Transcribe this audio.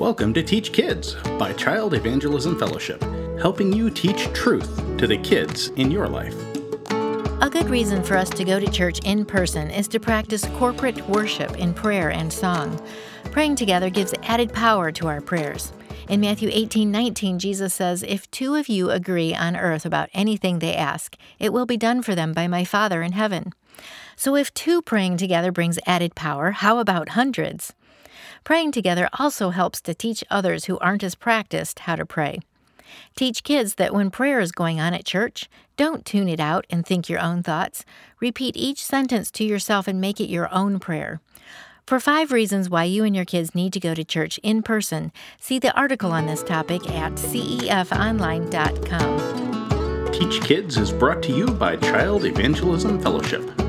Welcome to Teach Kids by Child Evangelism Fellowship, helping you teach truth to the kids in your life. A good reason for us to go to church in person is to practice corporate worship in prayer and song. Praying together gives added power to our prayers. In Matthew 18:19, Jesus says, "If two of you agree on earth about anything they ask, it will be done for them by my Father in heaven." So if two praying together brings added power, how about hundreds? Praying together also helps to teach others who aren't as practiced how to pray. Teach kids that when prayer is going on at church, don't tune it out and think your own thoughts. Repeat each sentence to yourself and make it your own prayer. For 5 reasons why you and your kids need to go to church in person, see the article on this topic at cefonline.com. Teach Kids is brought to you by Child Evangelism Fellowship.